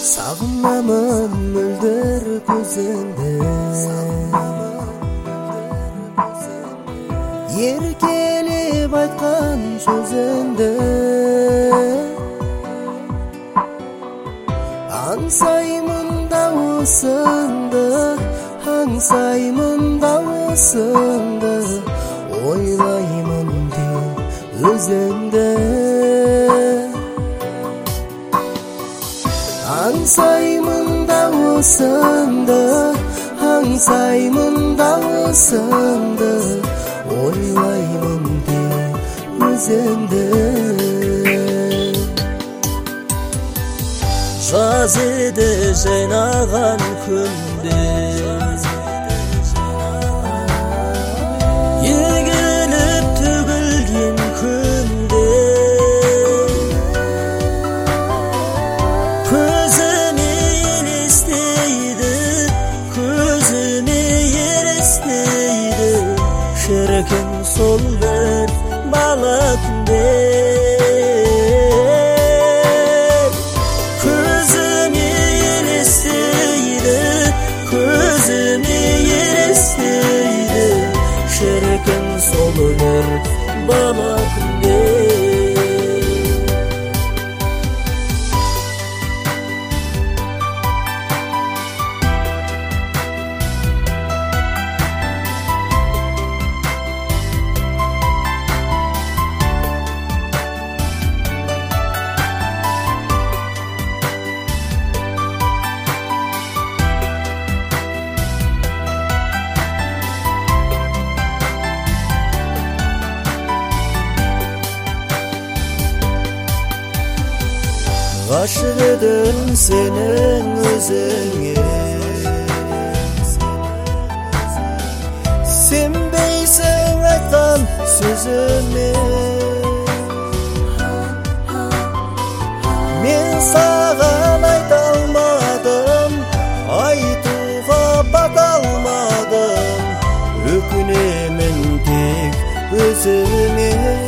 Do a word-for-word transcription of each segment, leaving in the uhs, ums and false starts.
Сагынамын мөлдір көзіңді, еркелеп айтқан сөзіңді. Аңсаймын дауысыңды, аңсаймын дауысыңды, ойлаймын тек өзіңді. Аңсаймын дауысыңды, аңсаймын дауысыңды, ойлаймын тек өзіңді. Жаз еді жайнаған күнде, егіліп төгілген күнде, көзіме елестейді, көзіме елестейді, шіркін сол бір бала күнде. Şirkin solunur bana günde. Aşık edim senin özüne, senbeysen aytan sözüme. Men sağan aytalmadım, aytuğa bakalmadım, ökünemin tek özüme.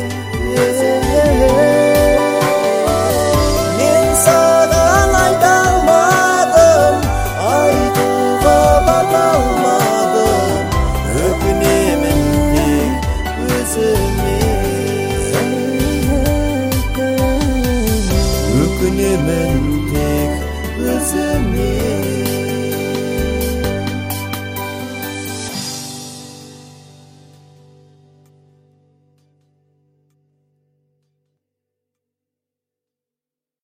Ökünemin tek özüme.